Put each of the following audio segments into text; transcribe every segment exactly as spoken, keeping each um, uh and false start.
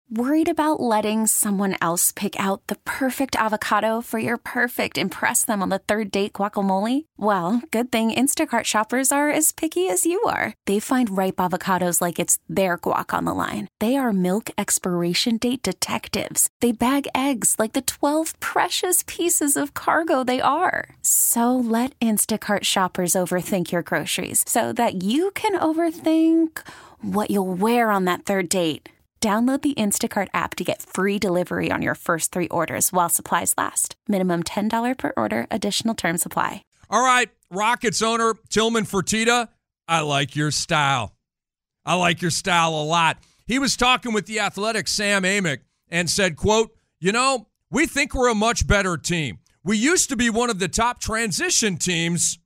Worried about letting someone else pick out the perfect avocado for your perfect impress them on the third date guacamole? Well, good thing Instacart shoppers are as picky as you are. They find ripe avocados like it's their guac on the line. They are milk expiration date detectives. They bag eggs like the twelve precious pieces of cargo they are. So let Instacart shoppers overthink your groceries so that you can overthink what you'll wear on that third date. Download the Instacart app to get free delivery on your first three orders while supplies last. Minimum ten dollars per order. Additional terms apply. All right, Rockets owner Tillman Fertitta, I like your style. I like your style a lot. He was talking with the Athletic's Sam Amick and said, quote, you know, we think we're a much better team. We used to be one of the top transition teams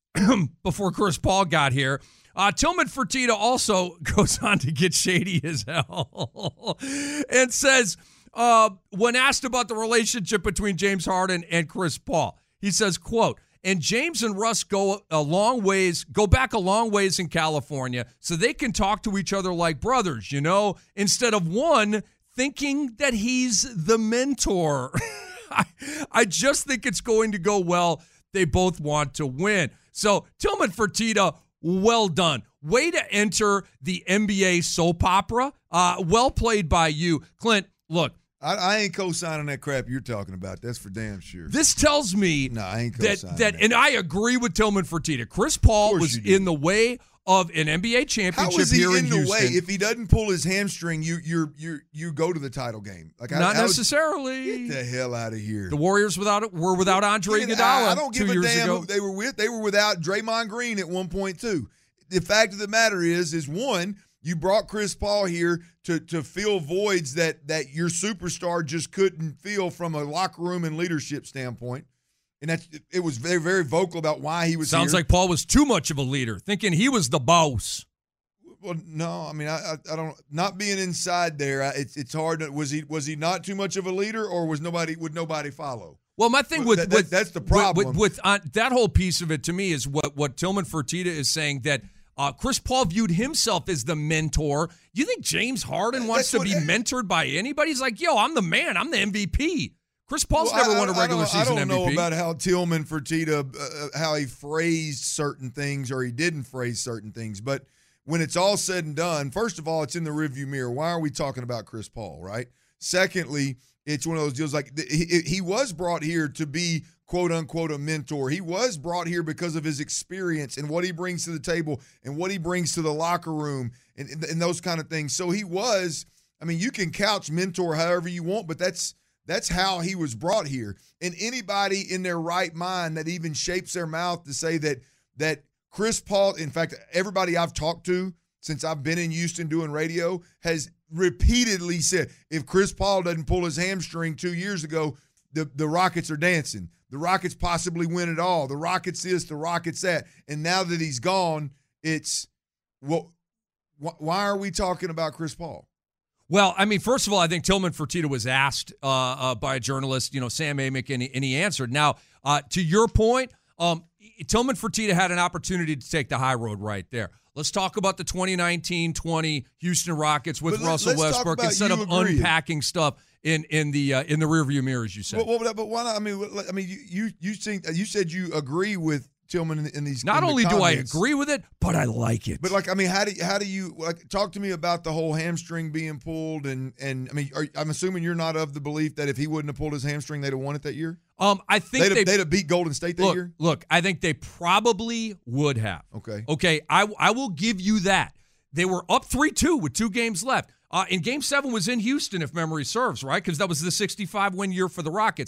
before Chris Paul got here. Uh, Tillman Fertitta also goes on to get shady as hell and says, uh, when asked about the relationship between James Harden and Chris Paul, he says, quote, and James and Russ go a long ways, go back a long ways in California so they can talk to each other like brothers, you know, instead of one thinking that he's the mentor. I, I just think it's going to go well. They both want to win. So Tillman Fertitta, well done. Way to enter the N B A soap opera. Uh, well played by you. Clint, look. I, I ain't co-signing that crap you're talking about. That's for damn sure. This tells me no, I ain't that, co-signing that, that, and I agree with Tillman Fertitta. Chris Paul was in the way of an N B A championship How is he here in in the Houston. way? If he doesn't pull his hamstring, you you you you go to the title game. Like Not I, necessarily. Get the hell out of here. The Warriors without were without Andre Iguodala I, I don't give two a years damn ago. who they were with. They were without Draymond Green at one point too. The fact of the matter is, is one, you brought Chris Paul here to to fill voids that that your superstar just couldn't fill from a locker room and leadership standpoint. And that's, it was very, very vocal about why he was Sounds here. like Paul was too much of a leader, thinking he was the boss. Well, no, I mean, I, I, I don't. Not being inside there, I, it's it's hard. To, was he was he not too much of a leader, or was nobody would nobody follow? Well, my thing with, that, with that's the problem. With, with, with uh, that whole piece of it to me is what what Tillman Fertitta is saying, that uh, Chris Paul viewed himself as the mentor. You think James Harden wants That's to what, be mentored by anybody? He's like, yo, I'm the man. I'm the M V P. Chris Paul's well, never I, won a regular I season I don't M V P. know about how Tillman Fertitta, uh, how he phrased certain things or he didn't phrase certain things. But when it's all said and done, first of all, it's in the rearview mirror. Why are we talking about Chris Paul, right? Secondly, it's one of those deals like he, he was brought here to be, quote unquote, a mentor. He was brought here because of his experience and what he brings to the table and what he brings to the locker room and, and those kind of things. So he was, I mean, you can couch mentor however you want, but that's that's how he was brought here. And anybody in their right mind that even shapes their mouth to say that that Chris Paul, in fact, everybody I've talked to since I've been in Houston doing radio has repeatedly said, if Chris Paul doesn't pull his hamstring two years ago, the, the Rockets are dancing. The Rockets possibly win it all. The Rockets this, the Rockets that. And now that he's gone, it's, well, wh- why are we talking about Chris Paul? Well, I mean, first of all, I think Tillman Fertitta was asked uh, uh, by a journalist, you know, Sam Amick, and he, and he answered. Now, uh, to your point, um, Tillman Fertitta had an opportunity to take the high road right there. Let's talk about the twenty nineteen twenty Houston Rockets with But Russell Westbrook instead of agreeing. unpacking stuff in in the uh, in the rearview mirror, as you said. Well, well, but why not? I mean, I mean, you you you, think, you said you agree with Tillman in, in these. Not in the only do I comments. agree with it, but I like it. But like, I mean, how do you, how do you like talk to me about the whole hamstring being pulled? And and I mean, are, I'm assuming you're not of the belief that if he wouldn't have pulled his hamstring, they'd have won it that year. Um, I think they'd have, they, they'd have beat Golden State that look, year. Look, I think they probably would have. Okay. Okay, I I will give you that. They were up three two with two games left. Uh, and Game seven was in Houston, if memory serves, right? Because that was the sixty-five win year for the Rockets.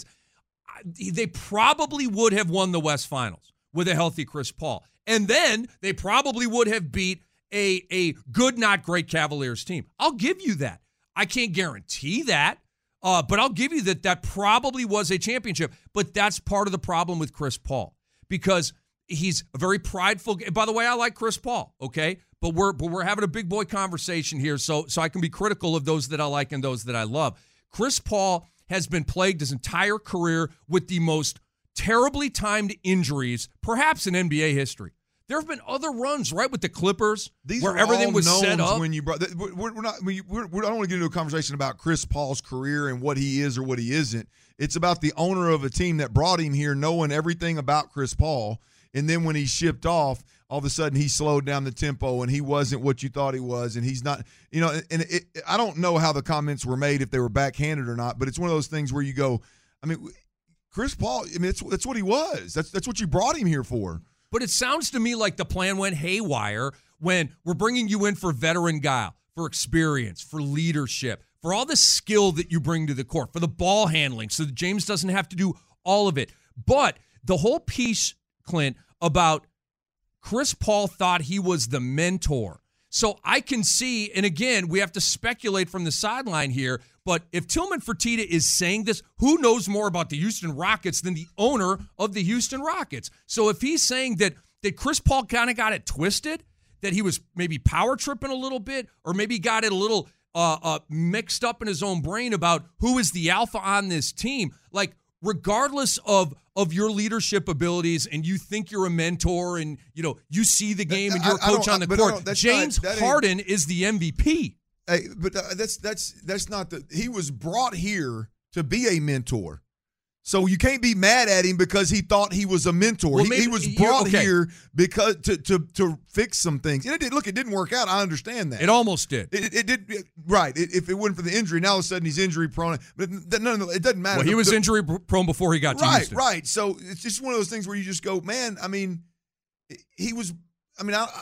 They probably would have won the West Finals with a healthy Chris Paul. And then they probably would have beat a, a good, not great Cavaliers team. I'll give you that. I can't guarantee that, uh, but I'll give you that that probably was a championship. But that's part of the problem with Chris Paul because he's a very prideful. By the way, I like Chris Paul, okay? But we're but we're having a big boy conversation here, so so I can be critical of those that I like and those that I love. Chris Paul has been plagued his entire career with the most terribly timed injuries, perhaps in N B A history. There have been other runs, right, with the Clippers, These where are everything all was set knowns up. when you brought. We're, we're not. We, we're, we're, I don't want to get into a conversation about Chris Paul's career and what he is or what he isn't. It's about the owner of a team that brought him here, knowing everything about Chris Paul, and then when he shipped off, all of a sudden he slowed down the tempo and he wasn't what you thought he was, and he's not. You know, and it, I don't know how the comments were made, if they were backhanded or not, but it's one of those things where you go, I mean, Chris Paul. I mean, it's that's what he was. That's that's what you brought him here for. But it sounds to me like the plan went haywire when we're bringing you in for veteran guile, for experience, for leadership, for all the skill that you bring to the court, for the ball handling, so that James doesn't have to do all of it. But the whole piece, Clint, about Chris Paul thought he was the mentor. So I can see, and again, we have to speculate from the sideline here, but if Tillman Fertitta is saying this, who knows more about the Houston Rockets than the owner of the Houston Rockets? So if he's saying that that Chris Paul kind of got it twisted, that he was maybe power tripping a little bit, or maybe got it a little uh, uh, mixed up in his own brain about who is the alpha on this team, like regardless of of your leadership abilities, and you think you're a mentor, and you know you see the game and you're a coach on the court, James Harden is the M V P. Hey, but that's that's that's not the. He was brought here to be a mentor, so you can't be mad at him because he thought he was a mentor. Well, he, maybe, he was brought okay. here because to to to fix some things. And it did. Look, it didn't work out. I understand that. It almost did. It, it, it did. It, right. It, if it wasn't for the injury, now all of a sudden he's injury prone. But no, no, it doesn't matter. Well, he was the, injury prone before he got to right, Houston. Right. So it's just one of those things where you just go, man. I mean, he was. I mean, I.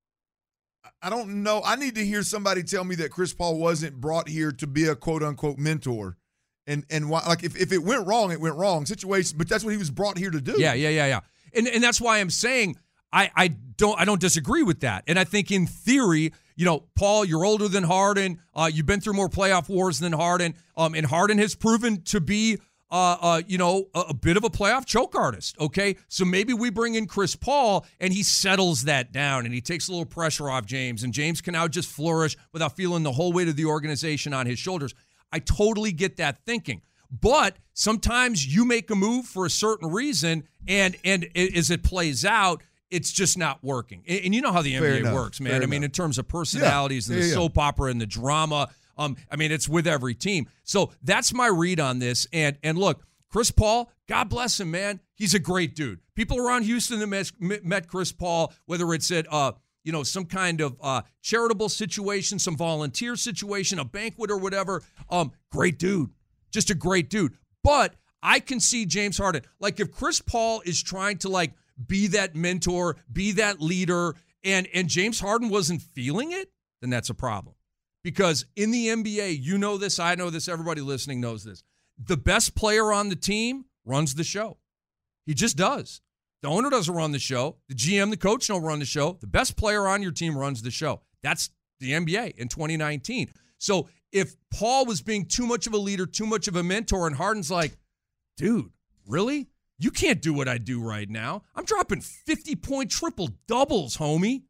I don't know. I need to hear somebody tell me that Chris Paul wasn't brought here to be a quote unquote mentor. And and why, like if, if it went wrong, it went wrong situation. But that's what he was brought here to do. Yeah, yeah, yeah, yeah. And and that's why I'm saying I, I don't I don't disagree with that. And I think in theory, you know, Paul, you're older than Harden. Uh, you've been through more playoff wars than Harden. Um, and Harden has proven to be Uh, uh, you know, a, a bit of a playoff choke artist, okay? So maybe we bring in Chris Paul, and he settles that down, and he takes a little pressure off James, and James can now just flourish without feeling the whole weight of the organization on his shoulders. I totally get that thinking. But sometimes you make a move for a certain reason, and and as it plays out, it's just not working. And, and you know how the N B A Fair enough. works, man. Fair I mean, enough. in terms of personalities Yeah. and the Yeah, yeah. soap opera and the drama, Um, I mean, it's with every team. So that's my read on this. And and look, Chris Paul, God bless him, man. He's a great dude. People around Houston that met, met Chris Paul, whether it's at uh, you know, some kind of uh, charitable situation, some volunteer situation, a banquet or whatever, um, great dude. Just a great dude. But I can see James Harden. Like if Chris Paul is trying to like be that mentor, be that leader, and and James Harden wasn't feeling it, then that's a problem. Because in the N B A, you know this, I know this, everybody listening knows this. The best player on the team runs the show. He just does. The owner doesn't run the show. The G M, the coach don't run the show. The best player on your team runs the show. That's the N B A in twenty nineteen. So if Paul was being too much of a leader, too much of a mentor, and Harden's like, dude, really? You can't do what I do right now. I'm dropping fifty-point triple-doubles, homie.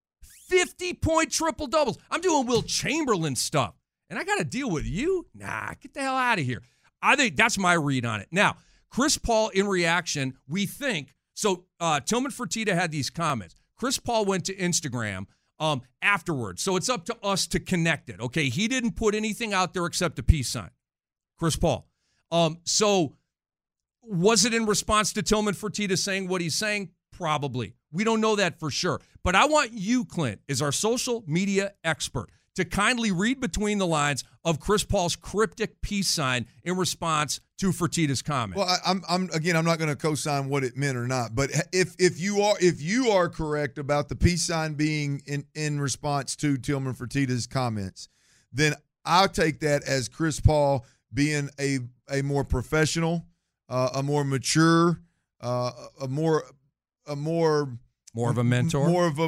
fifty-point triple-doubles. I'm doing Will Chamberlain stuff. And I got to deal with you? Nah, get the hell out of here. I think that's my read on it. Now, Chris Paul, in reaction, we think, so uh, Tillman Fertitta had these comments. Chris Paul went to Instagram um, afterwards, so it's up to us to connect it, okay? He didn't put anything out there except a peace sign. Chris Paul. Um, so was it in response to Tillman Fertitta saying what he's saying? Probably. We don't know that for sure. But I want you, Clint, as our social media expert, to kindly read between the lines of Chris Paul's cryptic peace sign in response to Fertitta's comment. Well, I, I'm, I'm again, I'm not going to co-sign what it meant or not, but if if you are if you are correct about the peace sign being in, in response to Tillman Fertitta's comments, then I'll take that as Chris Paul being a a more professional, uh, a more mature, uh, a more a more more of a mentor, more of a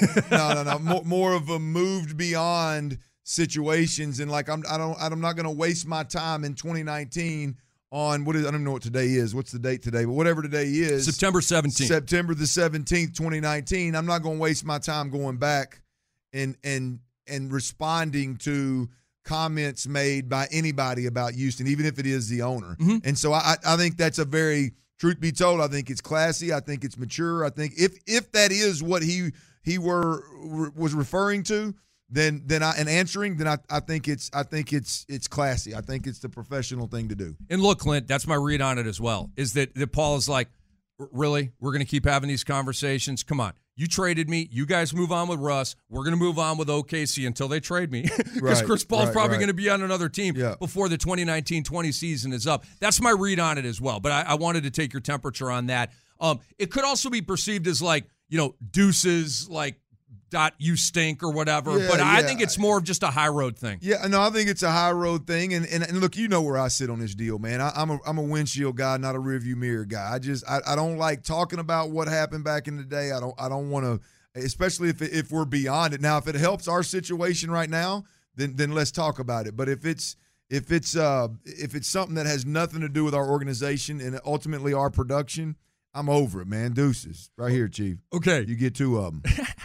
no no no more, more of a moved beyond situations, and like I'm I don't I'm not going to waste my time in twenty nineteen on what is I don't know what today is. What's the date today? But whatever today is, September seventeenth. September the seventeenth, twenty nineteen. I'm not going to waste my time going back and and and responding to comments made by anybody about Houston, even if it is the owner. Mm-hmm. And so I I think that's a very Truth be told, I think it's classy. I think it's mature. I think if if that is what he he were was referring to, then then I and answering, then I, I think it's I think it's it's classy. I think it's the professional thing to do. And look, Clint, that's my read on it as well. Is that that Paul is like, really? We're going to keep having these conversations? Come on. You traded me. You guys move on with Russ. We're going to move on with O K C until they trade me. Because right, Chris Paul's right, probably right. going to be on another team yeah. before the twenty nineteen twenty season is up. That's my read on it as well. But I, I wanted to take your temperature on that. Um, it could also be perceived as like, you know, deuces, like, dot you stink or whatever. Yeah, but I yeah. think it's more of just a high road thing. Yeah, no, I think it's a high road thing. And and, and look, you know where I sit on this deal, man. I, I'm a I'm a windshield guy, not a rearview mirror guy. I just I, I don't like talking about what happened back in the day. I don't I don't want to. Especially if if we're beyond it. Now, if it helps our situation right now, then then let's talk about it. But if it's if it's uh if it's something that has nothing to do with our organization and ultimately our production, I'm over it, man. Deuces, right here, Chief. Okay, you get two of them.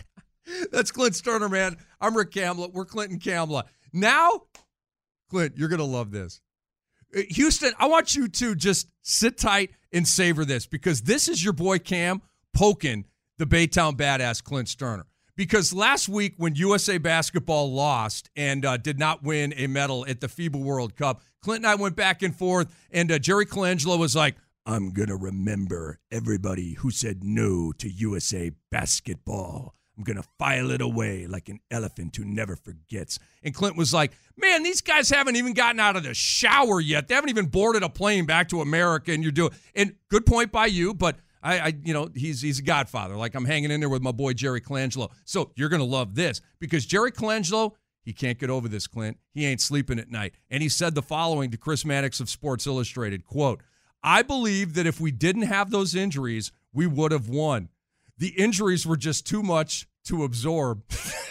That's Clint Stoerner, man. I'm Rick Kamla. We're Clinton Kamla. Now, Clint, you're gonna love this. Houston, I want you to just sit tight and savor this because this is your boy Cam poking the Baytown badass Clint Stoerner. Because last week when U S A Basketball lost and uh, did not win a medal at the FIBA World Cup, Clint and I went back and forth, and uh, Jerry Colangelo was like, I'm going to remember everybody who said no to U S A Basketball. I'm going to file it away like an elephant who never forgets. And Clint was like, man, these guys haven't even gotten out of the shower yet. They haven't even boarded a plane back to America, and you're doing – and good point by you, but – I, I, you know, he's he's a godfather. Like I'm hanging in there with my boy Jerry Colangelo. So you're gonna love this because Jerry Colangelo, he can't get over this, Clint. He ain't sleeping at night, and he said the following to Chris Mannix of Sports Illustrated: "Quote: I believe that if we didn't have those injuries, we would have won. The injuries were just too much to absorb."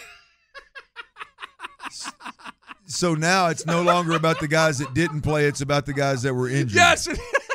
So now it's no longer about the guys that didn't play; it's about the guys that were injured. Yes.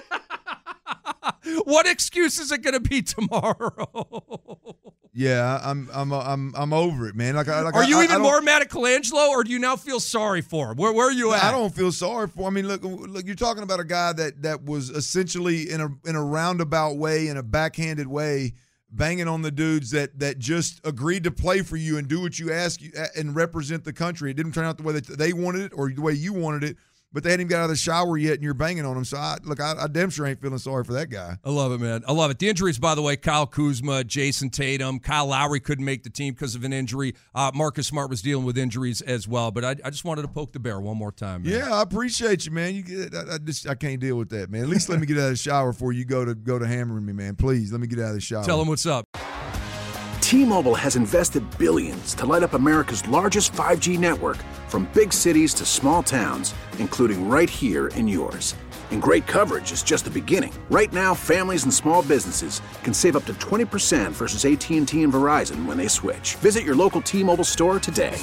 What excuse is it going to be tomorrow? Yeah, I'm I'm I'm I'm over it, man. Like, like are you I, even I more mad at Colangelo, or do you now feel sorry for him? Where where are you at? I don't feel sorry for him. I mean, look, look, you're talking about a guy that that was essentially in a in a roundabout way, in a backhanded way, banging on the dudes that that just agreed to play for you and do what you ask you and represent the country. It didn't turn out the way that they wanted it or the way you wanted it. But they hadn't even got out of the shower yet, and you're banging on them. So, I, look, I, I damn sure ain't feeling sorry for that guy. I love it, man. I love it. The injuries, by the way, Kyle Kuzma, Jason Tatum, Kyle Lowry couldn't make the team because of an injury. Uh, Marcus Smart was dealing with injuries as well. But I, I just wanted to poke the bear one more time, man. Yeah, I appreciate you, man. You get, I, I just I can't deal with that, man. At least let me get out of the shower before you go to go to hammering me, man. Please, let me get out of the shower. Tell them what's up. T-Mobile has invested billions to light up America's largest five G network, from big cities to small towns, including right here in yours. And great coverage is just the beginning. Right now, families and small businesses can save up to twenty percent versus A T and T and Verizon when they switch. Visit your local T-Mobile store today.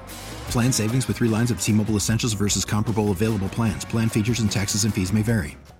Plan savings with three lines of T-Mobile Essentials versus comparable available plans. Plan features and taxes and fees may vary.